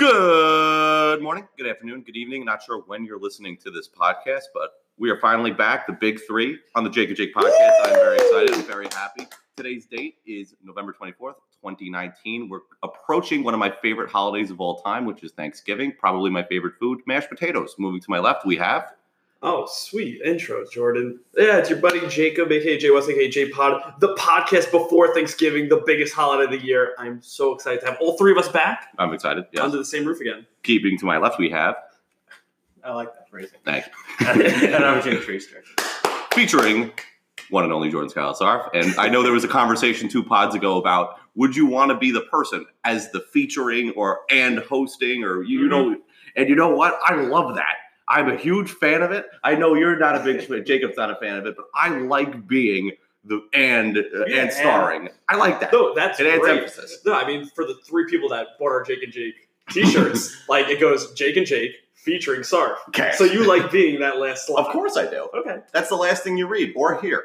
Good morning, good afternoon, good evening. Not sure when you're listening to this podcast, but we are finally back, the big three on the Jake and Jake podcast. I'm very excited. I'm very happy. Today's date is November 24th, 2019. We're approaching one of my favorite holidays of all time, which is Thanksgiving. Probably my favorite food, mashed potatoes. Moving to my left, we have... Oh, sweet intro, Jordan. Yeah, it's your buddy Jacob, aka Jay West, aka J Pod, the podcast before Thanksgiving, the biggest holiday of the year. I'm so excited to have all three of us back. I'm excited. Yes. Under the same roof again. Keeping to my left, we have... I like that phrasing. Thank you. And I'm Jim Treester. Featuring one and only Jordan Scalasarf. And I know there was a conversation 2 pods ago about would you want to be the person as the featuring and hosting or you know, and you know what? I love that. I'm a huge fan of it. I know you're not a big Jacob's not a fan of it, but I like being the and starring. I like that. No, that's it adds great. emphasis. No, I mean for the 3 people that bought our Jake and Jake t-shirts, like it goes Jake and Jake featuring Sarf. Okay. So you like being that last slot? Of course I do. Okay. That's the last thing you read or hear.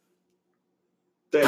Damn.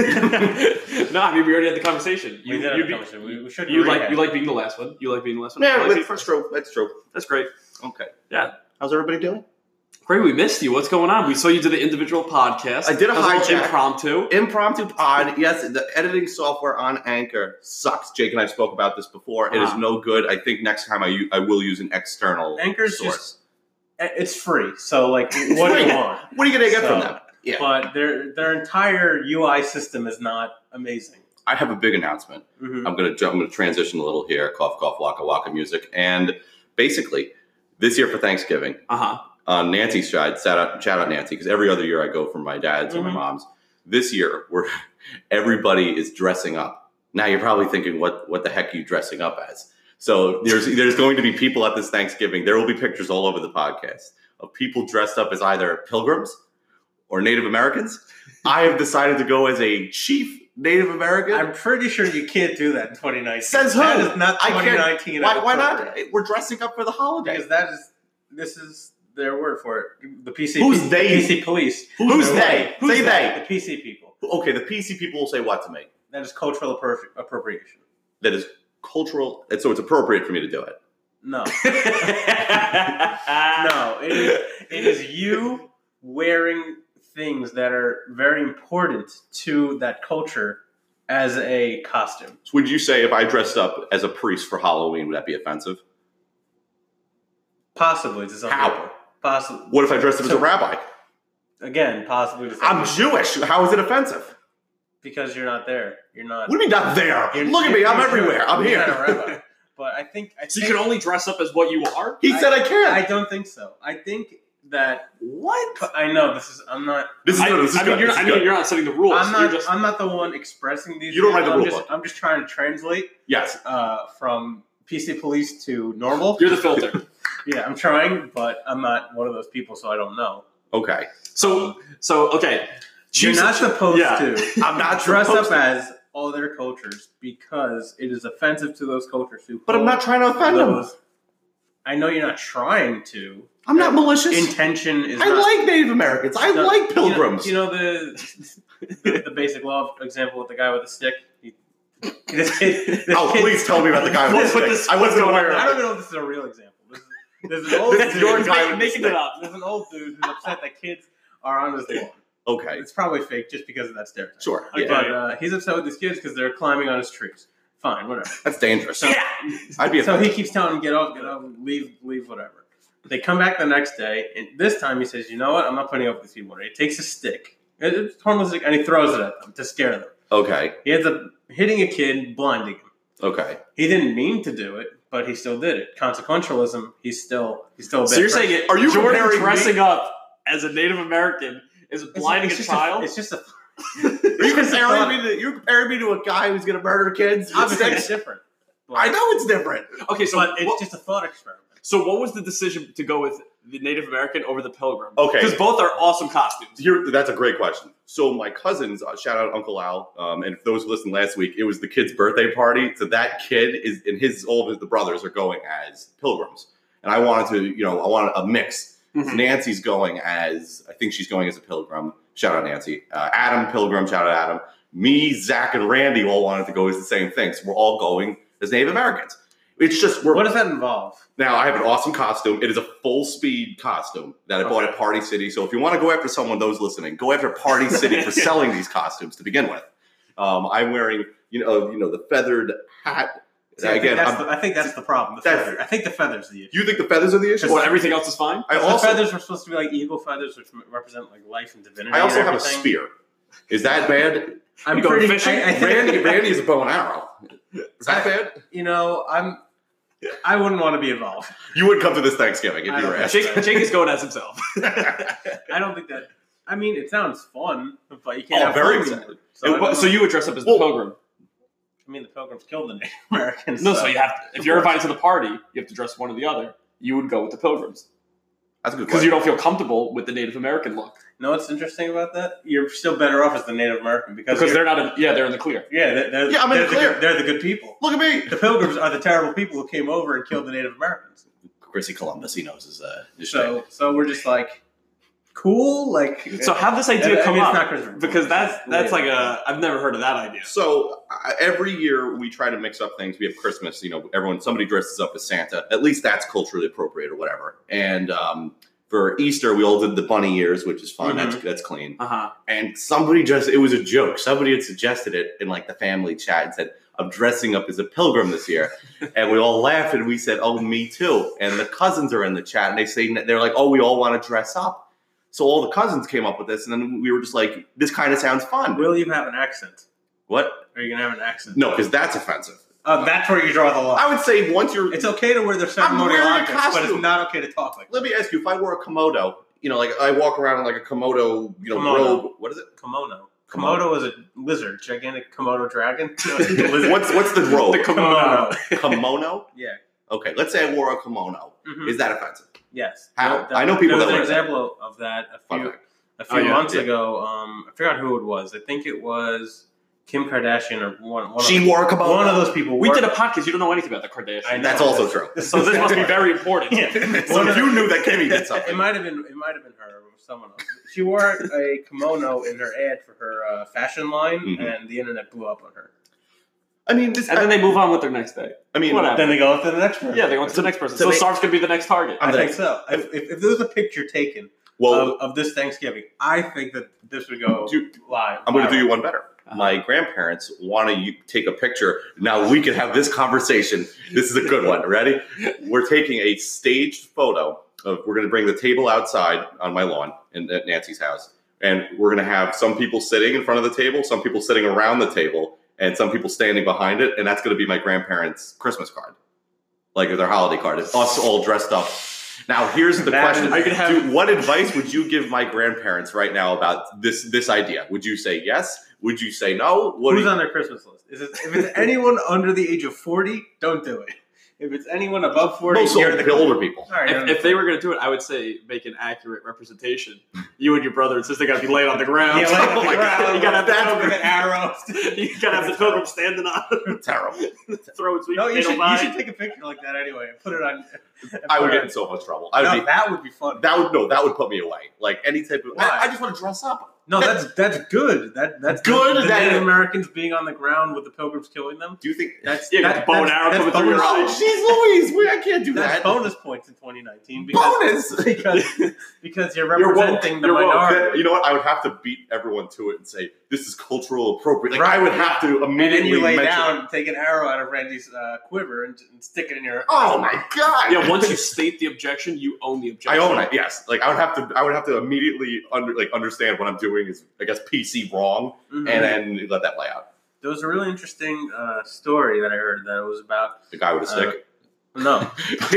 No, I mean we already had the conversation. We should. You like being the last one. You like being the last one. Yeah, like that's true. That's true. That's great. Okay. Yeah. How's everybody doing? Great, we missed you. What's going on? We saw you do the individual podcast. I did a hijack. Impromptu Pod. Yes, the editing software on Anchor sucks. Jake and I spoke about this before. It is no good. I think next time I will use an external Anchor's source. It's free. So, like, what do you want? What are you going to get from them? Yeah. But their entire UI system is not amazing. I have a big announcement. Mm-hmm. I'm going to transition a little here. Cough, cough, waka, waka music. And basically, this year for Thanksgiving, on Nancy's side, shout out Nancy, because every other year I go from my dad's or my mom's. This year, everybody is dressing up. Now you're probably thinking, what the heck are you dressing up as? So there's going to be people at this Thanksgiving. There will be pictures all over the podcast of people dressed up as either pilgrims or Native Americans. I have decided to go as a chief Native American. I'm pretty sure you can't do that in 2019. Says who? That is not 2019. Why not? We're dressing up for the holiday. Because this is their word for it. The PC. Who's they? PC police. Who's they? Say they. The PC people. Okay, the PC people will say what to me? That is cultural appropriation. That is cultural. So it's appropriate for me to do it. No. No. It is you wearing things that are very important to that culture as a costume. So would you say if I dressed up as a priest for Halloween, would that be offensive? Possibly to some How? people. Possibly. What if I dressed up as a rabbi? Again, possibly to some I'm people. Jewish. How is it offensive? Because you're not there. You're not. What do you mean not there? Look at me. I'm everywhere. I'm you're here. not a rabbi. But I think So you can only dress up as what you are? He said I can't. I don't think so. I think that What? I know this is. I'm not. This is good. You're not setting the rules. I'm not the one expressing these. You don't write the rule book. I'm just trying to translate. Yes. From PC police to normal. You're the filter. Yeah, I'm trying, but I'm not one of those people, so I don't know. Okay. So okay. You're not supposed to. I'm not dress up as other cultures because it is offensive to those cultures who. But I'm not trying to offend them. I know you're not trying to. I'm not malicious. Intention is. I like Native Americans. I like pilgrims. You know the basic law example with the guy with the stick. Please tell me about the guy with the stick. I wasn't aware. I don't even know if this is a real example. There's an old dude making it up. There's an old dude who's upset that kids are on his lawn. Okay. It's probably fake just because of that stereotype. Sure. Okay. But he's upset with his kids because they're climbing on his trees. Fine, whatever. That's dangerous. So, I'd be. So he keeps telling them, get off, leave, whatever. They come back the next day, and this time he says, you know what? I'm not putting up with these people. He takes a stick, it's harmless, and he throws it at them to scare them. Okay. He ends up hitting a kid, blinding him. Okay. He didn't mean to do it, but he still did it. Consequentialism, he's still a bit. So you're saying are you Jordan dressing up as a Native American is blinding a child? It's just a... You're comparing me to a guy who's going to murder kids? Obviously, it's different. I know it's different. Okay, so but it's just a thought experiment. So what was the decision to go with the Native American over the Pilgrim? Okay. Because both are awesome costumes. That's a great question. So my cousins, shout out Uncle Al, and for those who listened last week, it was the kid's birthday party. So that kid is, and all of the brothers are going as pilgrims. And I wanted a mix. Mm-hmm. Nancy's going as, I think she's going as a pilgrim. Shout out Nancy. Adam Pilgrim, shout out Adam. Me, Zach, and Randy all wanted to go as the same thing. So we're all going as Native Americans. It's just what does that involve? Now I have an awesome costume. It is a full speed costume that I bought at Party City. So if you want to go after someone, those listening, go after Party City for selling these costumes to begin with. I'm wearing, the feathered hat. See, I think that's the problem. I think the feathers are the issue. You think the feathers are the issue? Well, everything else is fine? The feathers are supposed to be like eagle feathers, which represent like life and divinity. I also have a spear. Is that bad? I'm going fishing? Randy is a bow and arrow. Is that bad? I wouldn't want to be involved. You would come to this Thanksgiving if you were asked. Jake is going as himself. I don't think that. I mean, it sounds fun, but you can't have very fun. So you would dress up as the pilgrim? I mean, the Pilgrims killed the Native Americans. No, so you have to, if you're invited to the party, you have to dress one or the other. You would go with the Pilgrims. That's a good because you don't feel comfortable with the Native American look. No, what's interesting about that? You're still better off as the Native American because they're not. They're in the clear. Yeah, I'm in the clear. They're the good people. Look at me. The Pilgrims are the terrible people who came over and killed the Native Americans. Chrissy Columbus, he knows his so we're just like. Cool, so how did this idea come up? Not because that's like I've never heard of that idea. So every year we try to mix up things. We have Christmas, somebody dresses up as Santa. At least that's culturally appropriate or whatever. And for Easter, we all did the bunny ears, which is fun. Mm-hmm. That's clean. And somebody it was a joke. Somebody had suggested it in the family chat and said, "I'm dressing up as a pilgrim this year," and we all laughed and we said, "Oh, me too." And the cousins are in the chat and they're like, "Oh, we all want to dress up." So all the cousins came up with this, and then we were just like, this kind of sounds fun. Will you have an accent? What? Are you going to have an accent? No, because that's offensive. That's where you draw the line. I would say once you're... It's okay to wear the ceremonial objects, but it's not okay to talk like that. Let me ask you, if I wore a komodo, I walk around in a komodo, robe. What is it? Kimono. Komodo is a lizard, gigantic Komodo dragon. What's the robe? The kimono. Kimono? Yeah. Okay, let's say I wore a kimono. Mm-hmm. Is that offensive? Yes. How? I know people that wear an example of that a few months ago. I forgot who it was. I think it was Kim Kardashian or one she wore a kimono. One of those people. We did a podcast. You don't know anything about the Kardashians. That's also true. So this must be very important. So you knew that Kimmy did something. It might have been her or someone else. She wore a kimono in her ad for her fashion line, and the internet blew up on her. I mean, then they move on with their next day. I mean, then they go to the next person. Yeah, they go to the next person. So Sarv's going to be the next target. I think so. If there was a picture taken of this Thanksgiving, I think that this would go live. I'm going to do you one better. My grandparents want to take a picture. Now we can have this conversation. This is a good one. Ready? We're taking a staged photo of. We're going to bring the table outside on my lawn at Nancy's house, and we're going to have some people sitting in front of the table, some people sitting around the table. And some people standing behind it, and that's going to be my grandparents' Christmas card, like their holiday card. It's us all dressed up. Now, here's the question: what advice would you give my grandparents right now about this idea? Would you say yes? Would you say no? Who's on their Christmas list? If it's anyone under the age of 40, don't do it. If it's anyone above 40, you're the older people. Right, if they were going to do it, I would say make an accurate representation. You and your brother and sister got to be laying on the ground. Yeah, laying on the ground. You got to have that with arrows. You got to have the pilgrim standing on. Terrible. Throwing sweet you should take a picture like that anyway and put it on. I would get in so much trouble. That would be fun. That would put me away. Like any type of. I just want to dress up. No, that's good. That's good. The Native Americans being on the ground with the pilgrims killing them. Do you think that's bow and arrow coming through your eyes? Jeez Louise, I can't do that. That's bonus points in 2019. Because you're representing the minority. You know what? I would have to beat everyone to it and say this is cultural appropriate. Like, I would have to immediately. And then you lay down, take an arrow out of Randy's quiver, and stick it in your. Oh my god! Yeah, once you state the objection, you own the objection. I own it. Yes, like I would have to immediately understand what I'm doing is, I guess, PC wrong, and then let that play out. There was a really interesting story that I heard that it was about the guy with a stick. No, that's a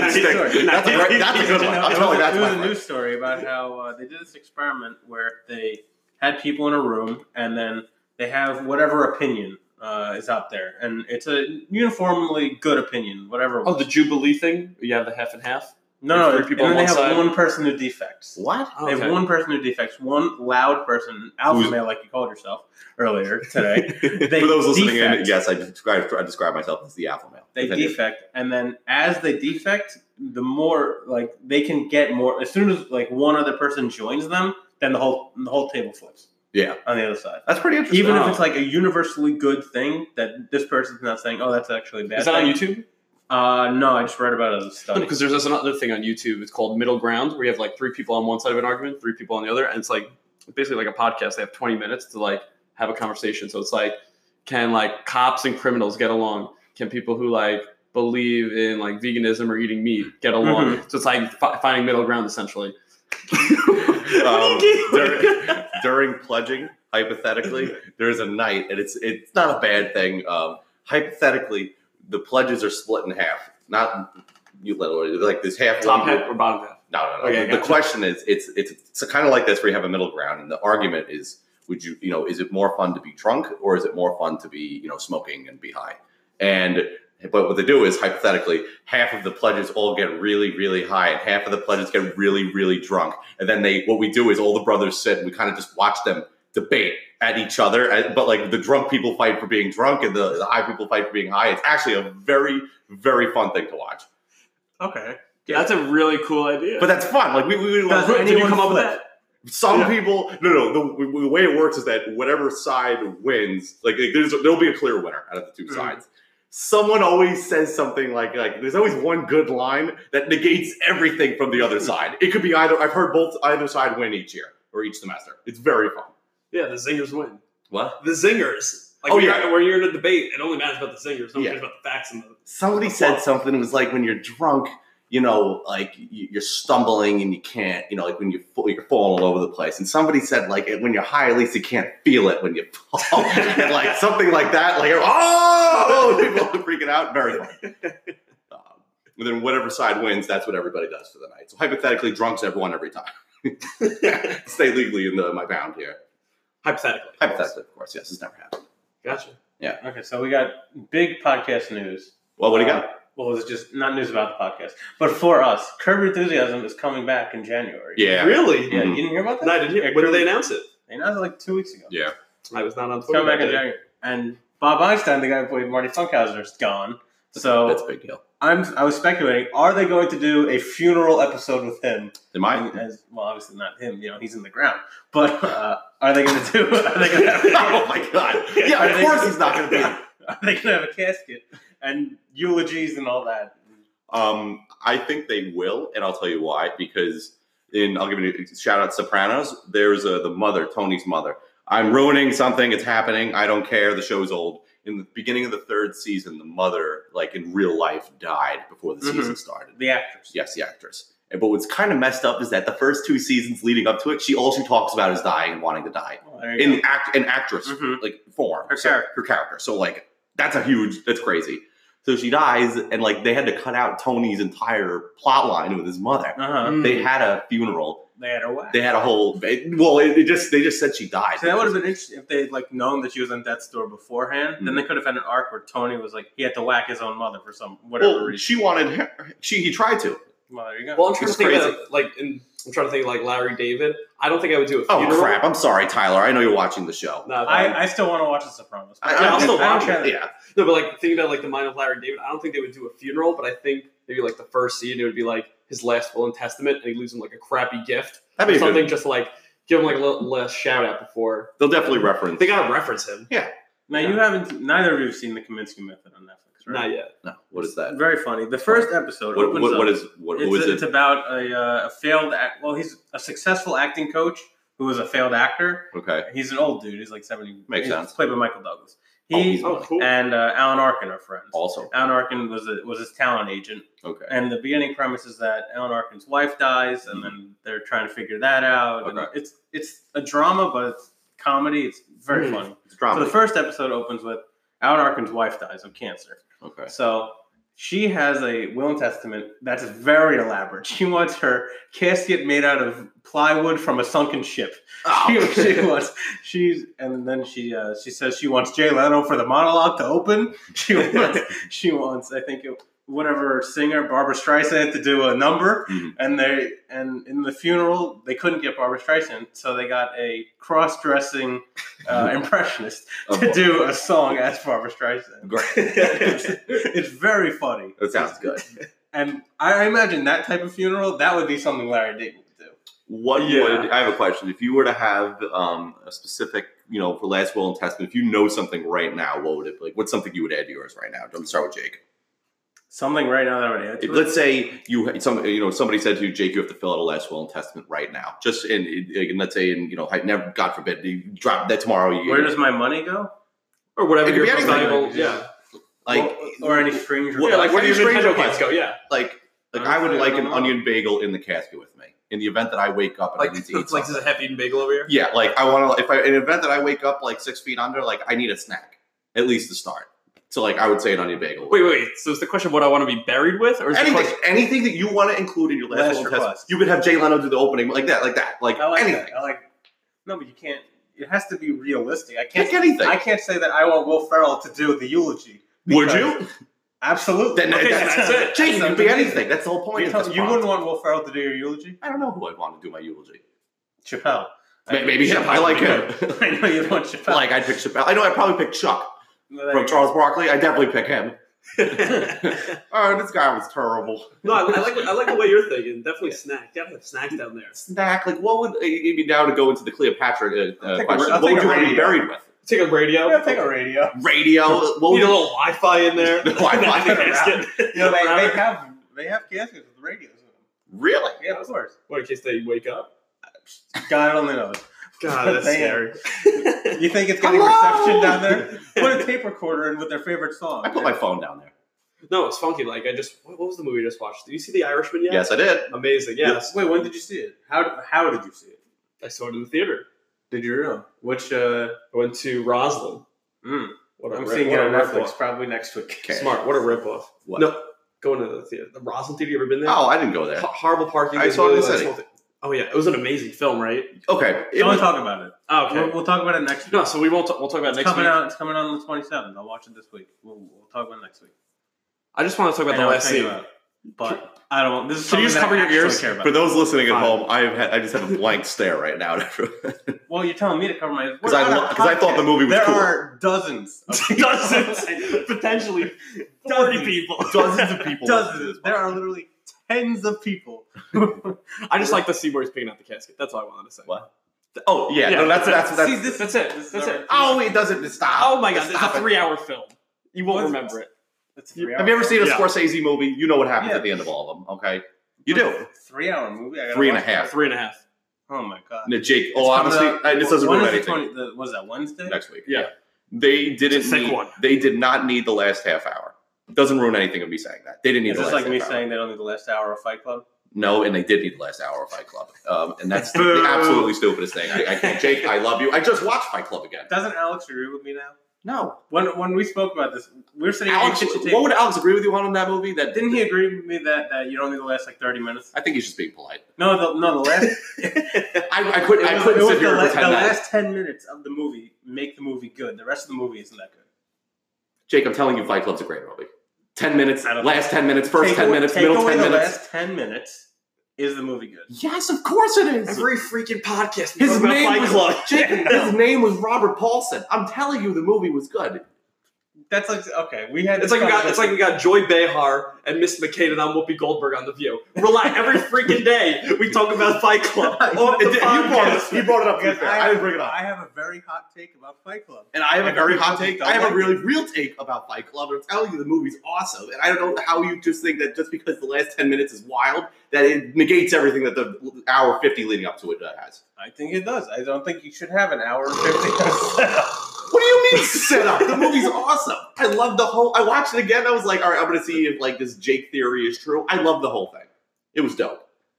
good one. I'm telling you, it was a news story about how they did this experiment where they had people in a room, and then they have whatever opinion is out there, and it's a uniformly good opinion, whatever. Oh, the Jubilee thing? You have the half and half. No, and then they have one person who defects. What? They have one person who defects, one loud person, alpha male, like you called yourself earlier today. For those listening in, yes, I describe myself as the alpha male. They defect, and then as they defect, the more they can get more. As soon as one other person joins them, then the whole table flips. Yeah, on the other side. That's pretty interesting. Even if it's a universally good thing that this person's not saying, "Oh, that's actually bad." Is that on YouTube? No, I just read about it as a study. Because there's this another thing on YouTube. It's called Middle Ground, where you have like 3 people on one side of an argument, 3 people on the other, and it's like basically like a podcast. They have 20 minutes to like have a conversation. So it's like, can like cops and criminals get along? Can people who like believe in like veganism or eating meat get along? Mm-hmm. So it's like finding middle ground essentially. During pledging, hypothetically, there's a night, and it's not a bad thing. Hypothetically, the pledges are split in half. Not you literally like this half. Top half or bottom half? No. Okay, the question is, it's kind of like this where you have a middle ground, and the argument is, would you is it more fun to be drunk or is it more fun to be smoking and be high? But what they do is, hypothetically, half of the pledges all get really, really high, and half of the pledges get really, really drunk. And then what we do is all the brothers sit and we kind of just watch them debate at each other. But like the drunk people fight for being drunk and the high people fight for being high. It's actually a very, very fun thing to watch. Okay. Yeah, that's a really cool idea. But that's fun. Like, did you come up with that? Some people, the way it works is that whatever side wins, like there'll be a clear winner out of the 2 sides. Someone always says something like there's always one good line that negates everything from the other side. It could be I've heard either side win each year or each semester. It's very fun. Yeah, the zingers win. What? The zingers. Like when you're in a debate, it only matters about the zingers. No one cares about the facts. Somebody said something. It was like when you're drunk, like you're stumbling and you can't, like when you're falling all over the place. And somebody said like when you're high, at least you can't feel it when you fall. And like something like that, like, people are freaking out. Very fun. And then whatever side wins, that's what everybody does for the night. So hypothetically, drunks have won every time. Stay legally in my bound here. Hypothetically, of course. Yes, it's never happened. Gotcha. Yeah. Okay, so we got big podcast news. Well, what do you got? Well, it's just not news about the podcast. But for us, Curb Your Enthusiasm is coming back in January. Yeah. Really? Yeah, you didn't hear about that? No, I didn't hear. When did they announce it? They announced it like 2 weeks ago. Yeah. I was not on Twitter. It's coming back in January. And Bob Einstein, the guy who played Marty Funkhauser, is gone. So that's a big deal. I was speculating, are they going to do a funeral episode with him? They might. Well, obviously not him. He's in the ground. But are they going to do? Are they going to have? Oh my god! Yeah, of course he's not going to be. Are they going to have a casket and eulogies and all that? I think they will, and I'll tell you why. Because I'll give you a shout out Sopranos. There's the mother, Tony's mother. I'm ruining something. It's happening. I don't care. The show's old. In the beginning of the 3rd season, the mother, like in real life, died before the season started. The actress. Yes, the actress. But what's kind of messed up is that the first 2 seasons leading up to it, all she talks about is dying and wanting to die. Well, in actress like form. Her character. So like that's crazy. So she dies, and like they had to cut out Tony's entire plot line with his mother. They had a funeral. They had her what? They had a whole. Well, they just said she died. So that would have been interesting if they'd like known that she was on death's door beforehand. Then they could have had an arc where Tony was like he had to whack his own mother for whatever reason. She wanted her. He tried to. Well, there you go. Well, I'm trying to think like Larry David. I don't think I would do a funeral. Oh crap! I'm sorry, Tyler. I know you're watching the show. No, I still want to watch The Sopranos. I'll still watch it. Yeah. No, but like thinking about like the mind of Larry David, I don't think they would do a funeral, but I think maybe like the first scene it would be like his last will and testament, and he leaves him like a crappy gift. That'd be something good. just to like give him like a little less shout out before. They'll definitely reference. They gotta reference him. Yeah. Now you haven't. Neither of you have seen the Kaminsky Method on Netflix, right? Not yet. No. What is that? Very funny. The first episode. What is it? It's about a failed. He's a successful acting coach who was a failed actor. Okay. He's an old dude. He's like 70. Makes sense. Played by Michael Douglas. Cool. And Alan Arkin are friends. Also, Alan Arkin was his talent agent. Okay. And the beginning premise is that Alan Arkin's wife dies, and then they're trying to figgle that out. Okay. And it's a drama, but it's comedy. It's very funny. It's drama. So the first episode opens with Alan Arkin's wife dies of cancer. Okay. So she has a will and testament that's very elaborate. She wants her casket made out of plywood from a sunken ship. Oh. She says she wants Jay Leno for the monologue to open. She wants I think whatever singer Barbara Streisand to do a number, and in the funeral they couldn't get Barbara Streisand, so they got a cross-dressing impressionist to do a song as Barbara Streisand. Great. It's very funny. That sounds good. And I imagine that type of funeral, that would be something Larry David would do. I have a question. If you were to have a specific, for last will and testament, if you know something right now, what would it be? Like, what's something you would add to yours right now? Don't start with Jake. Something right now that I would add to Let's say somebody said to you, Jake, you have to fill out a last will and testament right now. Just let's say, never, God forbid, you drop that tomorrow. Where does my money go? Or whatever your valuable, or any strings. Like where do your Nintendo kids go? Yeah. Like I would like an onion bagel in the casket with me. In the event that I wake up and I need to eat like, there's a half-eaten bagel over here? Yeah, like I want to, in the event that I wake up like 6 feet under, like I need a snack, at least to start. So like I would say an onion bagel. Wait. So is the question what I want to be buried with? Or is anything that you want to include in your last will test? You could have Jay Leno do the opening like that. Like I like anything. That. No, but you can't. It has to be realistic. I can't pick anything. I can't say that I want Will Ferrell to do the eulogy. Would you? Absolutely. Then that's it. Jake, you can be anything. That's the whole point. You wouldn't want Will Ferrell to do your eulogy? I don't know who I'd want to do my eulogy. Chappelle. Maybe him. I like him. I know you'd want Chappelle. Like I'd pick Chappelle. I know I'd probably pick Chuck from Charles Barkley. I'd definitely pick him. Oh, this guy was terrible. No, I like the way you're thinking. Definitely snack. Definitely have snacks down there. Snack. Like what would you be down to go into the Cleopatra question? What would you want to be buried with? Take a radio. Yeah, take a radio. Radio. Need a little Wi-Fi in there. Wi-Fi casket. They have caskets with radios in them. Really? Yeah, of course. What, in case they wake up? God only knows. God, that's scary. You think it's getting reception down there? Put a tape recorder in with their favorite song. I put my phone down there. No, it's funky. Like what was the movie I just watched? Did you see The Irishman yet? Yes, I did. Amazing. Yes. Wait, when did you see it? How did you see it? I saw it in the theater. Did you really? Which? I went to Roslyn. I'm seeing it on Netflix probably next week. Okay. Smart. What a ripoff. What? No, going to the theater. The Roslyn Theater. You ever been there? Oh, I didn't go there. Horrible parking. I saw it in the city. Oh yeah, it was an amazing film, right? Okay, don't talk about it. Oh, okay, we'll talk about it next week. No, so we won't. We'll talk about it next week. It's coming out on the 27th. I'll watch it this week. We'll talk about it next week. I just want to talk about the last scene. But I don't. This is can you just cover your ears? For those listening at home, I just have a blank stare right now. Well, you're telling me to cover my ears because I thought the movie was cool. There are dozens, potentially 40 people, dozens of people. Dozens. There are literally tens of people. I just like to see where he's picking out the casket. That's all I wanted to say. What? Oh yeah, no, that's See, that's it. That's it. Oh, it doesn't stop. Oh my god, it's a 3-hour film. You won't remember it. Have you ever seen a Scorsese movie? You know what happens at the end of all of them, okay? You do. 3-hour movie? 3.5. 3.5. Oh my god. No, Jake, honestly, this doesn't ruin anything. Was that Wednesday? Next week. Yeah. They did not need the last half hour. It doesn't ruin anything of me saying that. They didn't need the last half hour. It's just like me saying they don't need the last hour of Fight Club? No, and they did need the last hour of Fight Club. And that's the absolutely stupidest thing. I can't. Jake, I love you. I just watched Fight Club again. Doesn't Alex agree with me now? No. When we spoke about this, we were sitting Alex, at the kitchen table. What would Alex agree with you on in that movie? Didn't he agree with me that you don't need the last 30 minutes? I think he's just being polite. No, the last. I couldn't sit here and pretend the last 10 minutes of the movie make the movie good. The rest of the movie isn't that good. Jake, I'm telling you, Fight Club's a great movie. 10 minutes, last 10 minutes, first 10 minutes, middle 10 minutes. The last 10 minutes. Is the movie good? Yes, of course it is. Every freaking podcast. His name was Robert Paulson. I'm telling you, the movie was good. That's like okay. It's like we got Joy Behar and Miss McCain and I'm Whoopi Goldberg on The View. Relax. Every freaking day we talk about Fight Club. He brought it up. I didn't bring it up. I have a very hot take about Fight Club, and I have a very hot take. I have a really real take about Fight Club. I'm telling you, the movie's awesome, and I don't know how you just think that just because the last 10 minutes is wild that it negates everything that the hour 50 leading up to it has. I think it does. I don't think you should have an hour 50. What do you mean set up? The movie's awesome. I love the whole. I watched it again. I was like, all right, I'm going to see if like this Jake theory is true. I love the whole thing. It was dope.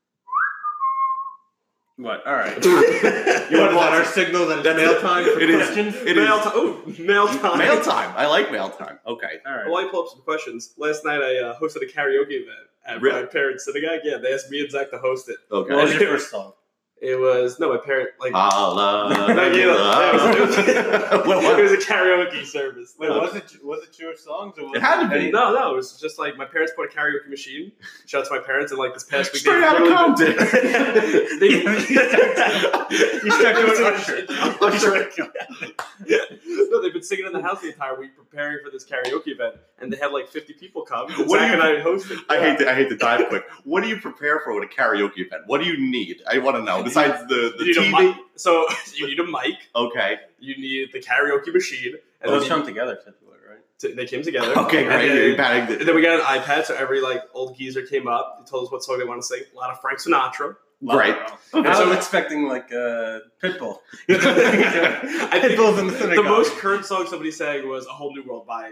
What? All right. You want to let our signal that it's mail time for questions? It mail time. Oh, mail time. Mail time. I like mail time. Okay. All right. Well, I pull up some questions. Last night I hosted a karaoke event at my parents' synagogue. Yeah, they asked me and Zach to host it. Okay. What was your first song? It was my parent like. It was a karaoke service. Wait, was it Jewish songs? Or was it had to be. No, it was just like my parents put a karaoke machine. Shout out to my parents, and like this past week, straight out of Compton. You start doing Usher. No, they've been singing in the house the entire week, preparing for this karaoke event, and they had like 50 people come. And Zach and I hosted. I hate to dive quick. What do you prepare for with a karaoke event? What do you need? I want to know. Besides the TV, so you need a mic. Okay. You need the karaoke machine. And those come together typically, right? They came together. Okay, great. And then we got an iPad, so every like old geezer came up, they told us what song they want to sing. A lot of Frank Sinatra. Great. Okay, so I'm expecting like Pitbull. Pitbull's in the synagogue. The most current song somebody sang was "A Whole New World" by.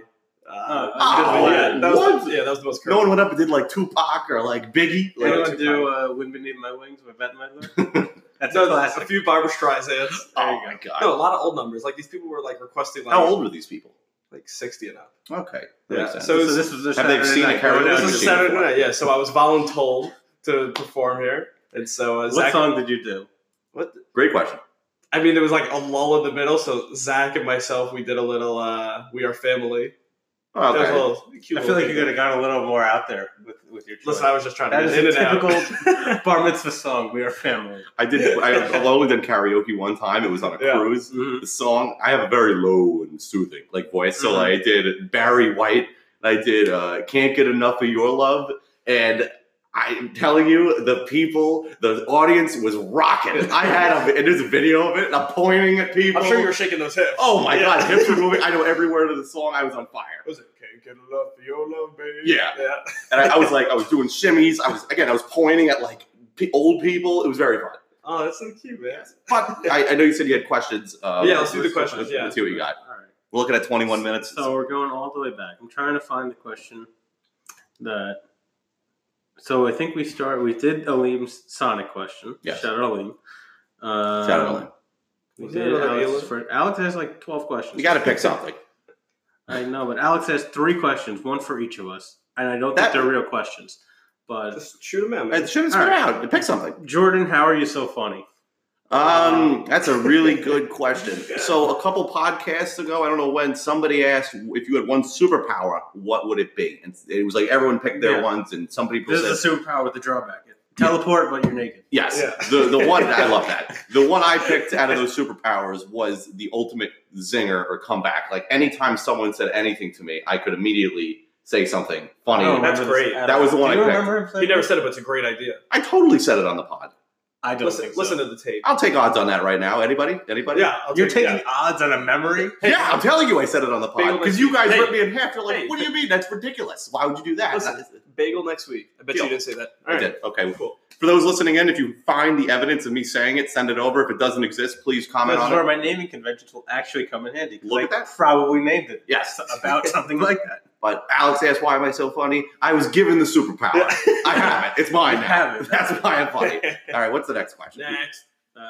That was the most current. No one went up and did like Tupac or like Biggie. Like, Anyone do "Wind Beneath My Wings" with Bette Midler? That's a classic. A few Barbra Streisands. Oh my god! No, a lot of old numbers. Like these people were like requesting. Like, how old were these people? Like 60 and up. Okay. Yeah. So this was a have they seen a karaoke? This was Saturday night. Yeah. So I was voluntold to perform here, and so what song did you do? What? Great question. I mean, there was like a lull in the middle, so Zach and myself, we did a little "We Are Family." Oh, okay. I feel like you could have gone a little more out there with your choice. Listen, I was just trying to get in and out. That is a typical bar mitzvah song, "We Are Family." I've only done karaoke one time. It was on a cruise. Mm-hmm. The song, I have a very low and soothing like voice. So I did Barry White. I did "Can't Get Enough of Your Love." And I'm telling you, the audience was rocking. And there's a video of it, and I'm pointing at people. I'm sure you were shaking those hips. Oh my god, hips were moving. I know every word of the song. I was on fire. Was it "Can't Get Enough of Your Love, Baby"? Yeah. And I was doing shimmies. I was pointing at like old people. It was very fun. Oh, that's so cute, man. But I know you said you had questions. Let's do the questions. Let's see what you got. All right. We're looking at 21 minutes. So we're going all the way back. I'm trying to find the question that. So I think we did Aleem's Sonic question. Yes. Shout out Aleem. Shout out Aleem. We did Alex has like 12 questions. You got to pick something. I know, but Alex has 3 questions, one for each of us. And I don't think they're real questions. But just shoot them out, man. Shoot them out. Pick something. Jordan, how are you so funny? That's a really good question. So a couple podcasts ago, I don't know when, somebody asked if you had one superpower, what would it be? And it was like everyone picked their ones, and some people said... This is a superpower with the drawback. Teleport, but you're naked. Yes. Yeah. The one, I love that. The one I picked out of those superpowers was the ultimate zinger or comeback. Like anytime someone said anything to me, I could immediately say something funny. Oh, that's great. That was the one I picked. He never said it, but it's a great idea. I totally said it on the pod. I don't think so. Listen to the tape. I'll take odds on that right now. Anybody? Yeah. You're taking odds on a memory? Yeah, I'm telling you I said it on the pod. Because you guys ripped me in half. You're like, what do you mean? That's ridiculous. Why would you do that? Listen, bagel next week. I bet you didn't say that. I did. Okay, cool. For those listening in, if you find the evidence of me saying it, send it over. If it doesn't exist, please comment on it. This is where my naming conventions will actually come in handy. Look at that. Probably named it. Yes. About something like that. But Alex asked, why am I so funny? I was given the superpower. I have it. It's mine now. Have it. That's why I'm funny. All right, what's the next question? Next.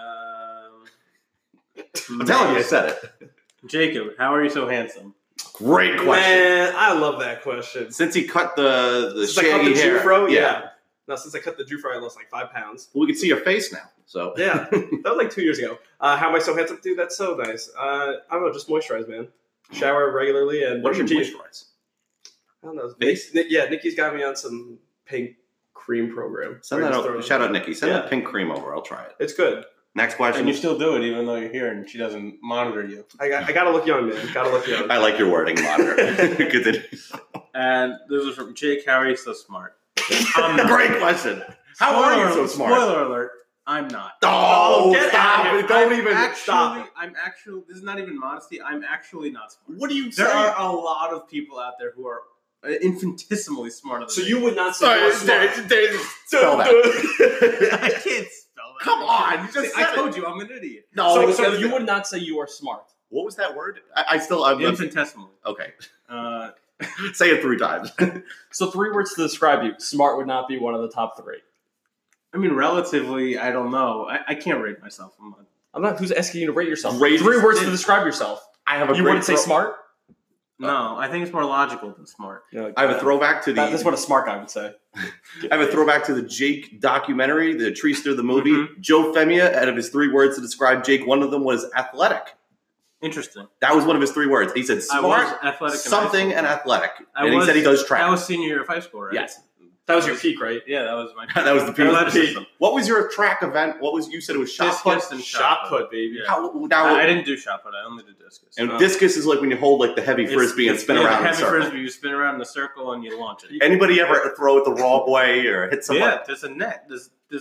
I'm telling you, I said it. Jacob, how are you so handsome? Great question. Man, I love that question. Since he cut the since shaggy I cut the hair. Jufro, yeah. No, since I cut the Jufro, I lost like 5 pounds. Well, we can see your face now. So yeah, that was like 2 years ago. How am I so handsome? Dude, that's so nice. I don't know, just moisturize, man. Shower regularly and brush your teeth. Moisturize? I don't know. Face? Yeah, Nikki's got me on some pink cream program. Send that over. Shout out Nikki. Send that pink cream over. I'll try it. It's good. Next question. And you still do it even though you're here and she doesn't monitor you. I got to look young, man. Got to look young. I like your wording, monitor. And this is from Jake. How are you so smart? Great question. How are you so smart? Spoiler alert. I'm not. Oh, get out of here. Don't even stop. I'm actually, this is not even modesty. I'm actually not smart. What do you say? There are a lot of people out there who are infinitesimally smarter than me. So you would not say you're smart. Spell that. I can't spell that. Come on. I told you I'm an idiot. No. So you would not say you are smart. What was that word? I'm infinitesimally. Okay. Say it 3 times. So 3 words to describe you. Smart would not be one of the top 3. I mean, relatively, I don't know. I can't rate myself. I'm not. Who's asking you to rate yourself? 3 words to describe yourself. You wouldn't say smart? No, I think it's more logical than smart. I have a throwback to the... That's what a smart guy would say. I have a throwback to the Jake documentary, the Treester, the movie. Mm-hmm. Joe Femia, out of his 3 words to describe Jake, one of them was athletic. Interesting. That was one of his 3 words. He said smart, athletic, something, and athletic. And he said he does track. That was senior year of high school, right? Yes. That was your peak, right? Yeah, that was my peak. That was the peak. What was your track event? You said it was shot put? And shot put, baby. Yeah. I didn't do shot put. I only did discus. And discus is like when you hold like the heavy frisbee and spin around in a circle. Heavy frisbee, you spin around in a circle and you launch it. Anybody ever throw it the wrong way or hit someone? Yeah, there's a net. There's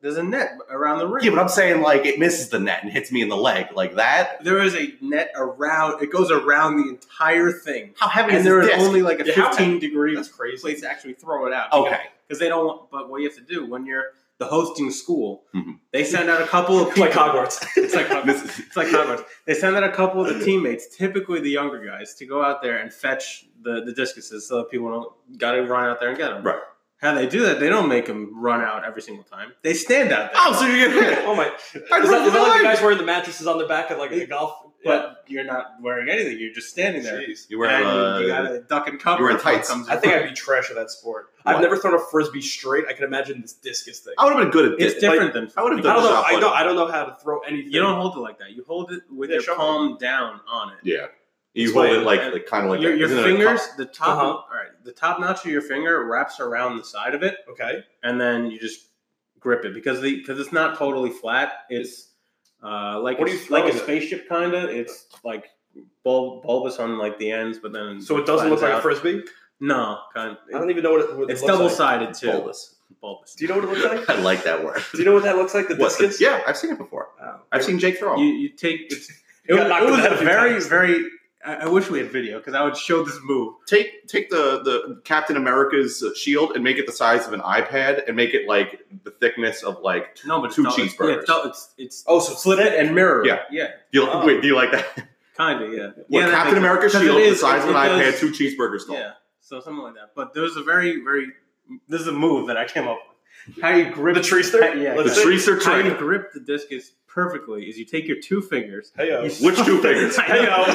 There's a net around the ring. Yeah, but I'm saying like it misses the net and hits me in the leg like that. There is a net around. It goes around the entire thing. How heavy is and there this is disc? only like a 15-degree That's crazy. place to actually throw it out. Okay. Because they don't want, but what you have to do when you're the hosting school, they send out a couple of people. Like Hogwarts. It's like Hogwarts. It's like Hogwarts. They send out a couple of the teammates, typically the younger guys, to go out there and fetch the discuses so that people don't got to run out there and get them. Right. How they do that, they don't make them run out every single time. They stand out there. Oh, so you get Oh my! Is that like the guys wearing the mattresses on their back at like a golf? But you're not wearing anything. You're just standing there. Jeez. You wear and you got to duck and cover. You wear tights. I think I'd be trash at that sport. What? I've never thrown a frisbee straight. I can imagine this discus thing. I would have been good at this. It's different than. I would have I done don't the know. shot put. I don't know how to throw anything. You don't hold it like that. You hold it with Yeah, your sure. palm down on it. Yeah. You Explain. hold it like kind of like your isn't it a fingers, cup? the top. Uh-huh. All right, the top notch of your finger wraps around the side of it, Okay. and then you just grip it because it's not totally flat. It's like What are you it's like a throwing it? spaceship kind of. It's like bulbous on like the ends, but then So it doesn't look like flattens a out. frisbee. No, kind of. I don't even know what it It's looks double like. sided too. Bulbous. Bulbous. Do you know what it looks like? I like that word. Do you know what that looks like? The What, discus. yeah, I've seen it before. Oh. I've seen Jake throw. You take it. You got knocked in the was head a a few very times. very. I wish we had video because I would show this move. Take the Captain America's shield and make it the size of an iPad and make it like the thickness of like No, but two it's cheeseburgers. Yeah, it's Oh, so split it and mirror. Yeah. yeah, Do you, Oh. Wait, do you like that? kind of. Yeah, What, yeah. Captain America's shield, the size of an iPad, does, 2 cheeseburgers tall. Yeah, so something like that. But there's a very this is a move that I came up with. How you grip The treester? Yeah, The treester how you trick. grip the discus perfectly is you take your 2 fingers. Hey-o. Which 2 fingers? Hey-o.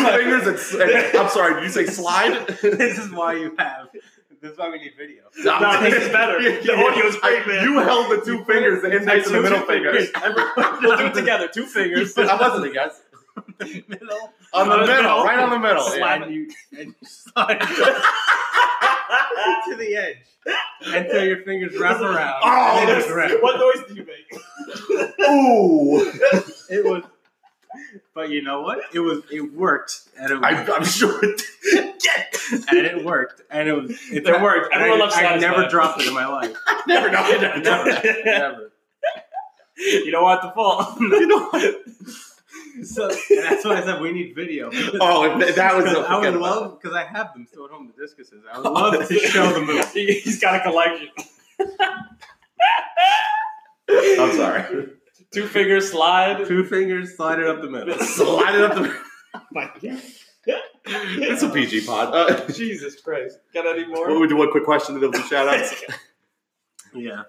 2 fingers and I'm sorry, did you say slide? This is why you have. This is why we need video. No, this is better. The audio is great, man. You held the 2 fingers, the index and the middle fingers. We'll do it together. 2 fingers. I'm listening, guys. Middle. On the middle, right on the middle. Slide Yeah. and you slide to the edge until your fingers wrap around. Oh, and then you grab. What noise do you make? Ooh. It was, but you know what? It worked, and it I'm sure it did. and it worked, and it was. It worked. Everyone loves I never satisfied. dropped it in my life. Never know. Never. You don't want the fault. You know what? So and that's why I said we need video. Oh, that was I would forget about love because I have them still at home. The discuses. I would love to show the move. He's got a collection. it. I'm sorry. 2 fingers slide. 2 fingers, slide it up the middle. Slide it up the. My God. It's a PG pod. Jesus Christ. Got any more? What we do? One quick question to the shout outs. Yeah.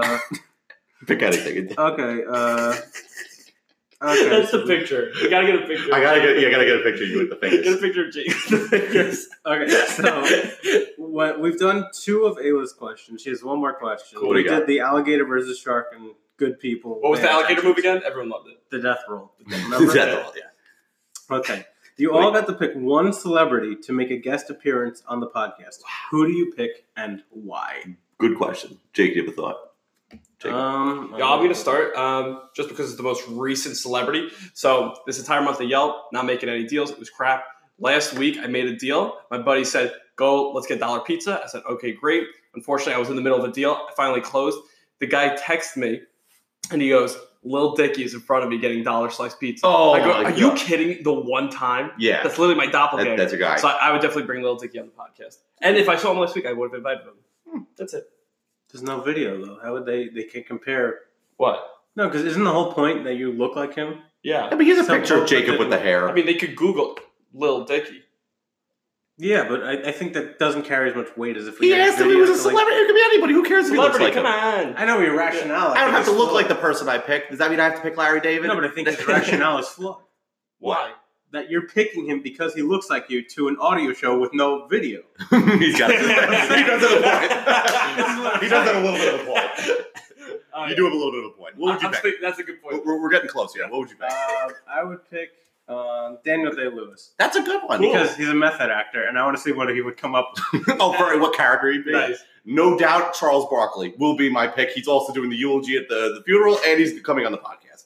Pick anything. Okay. Okay. That's the picture. You gotta get a picture. I gotta get a picture of you with the Get a fingers. picture of Jake with the fingers. Okay, so we've done 2 of Ayla's questions. She has 1 more question. Cool, We we got did the alligator versus shark and good people. What was the alligator move again? Everyone loved it. The death roll. Remember? That's all, yeah. Okay. You all got to pick 1 celebrity to make a guest appearance on the podcast. Who do you pick and why? Good question. Jake, do you have a thought? Jake. Yeah, I'm going to start just because it's the most recent celebrity. So this entire month of Yelp, not making any deals. It was crap. Last week, I made a deal. My buddy said, go, let's get Dollar Pizza. I said, okay, great. Unfortunately, I was in the middle of a deal. I finally closed. The guy texted me, and he goes, Lil Dicky is in front of me getting Dollar Slice Pizza. Oh, I go, my are you God. kidding? The one time? Yeah. That's literally my doppelganger. That's a guy. So I would definitely bring Lil Dicky on the podcast. And if I saw him last week, I would have invited him. That's it. There's no video, though. How would they can compare? What? No, because isn't the whole point that you look like him? Yeah. I mean, here's a Some picture of folks Jacob that with the didn't- hair. I mean, they could Google Lil Dicky. Yeah, but I think that doesn't carry as much weight as if he had asked if he video was a to, like- celebrity. It could be anybody. Who cares if he looks Celebrity, like come him? on. I know your rationale. I don't have to think look it's like the flawed. person I picked. Does that mean I have to pick Larry David? No, but I think his rationale is flawed. Why? That you're picking him because he looks like you to an audio show with no video. He's got it. He does have a point. He does have a little bit of a point. You do have a little bit of a point. What would you pick? That's a good point. We're getting close here. What would you pick? I would pick Daniel Day-Lewis. That's a good one. Because he's a method actor, and I want to see what he would come up with. Oh, for what character he'd be? Nice. No doubt Charles Barkley will be my pick. He's also doing the eulogy at the funeral, and he's coming on the podcast.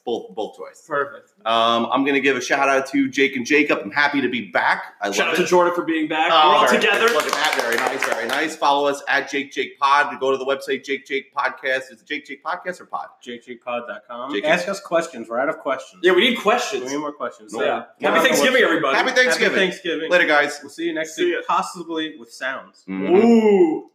both choice. Perfect. I'm going to give a shout out to Jake and Jacob. I'm happy to be back. Shout out to Jordan for being back. We're all together. Look at that. Very nice. Very nice. Follow us at Jake Pod. Go to the website Jake Podcast. Is it Jake Podcast or Pod? JakePod.com. Ask us questions. We're out of questions. Yeah, we need questions. We need more questions. So, yeah. Happy Thanksgiving, everybody. Happy Thanksgiving. Happy Thanksgiving. Later, guys. We'll see you next week, possibly with sounds. Ooh.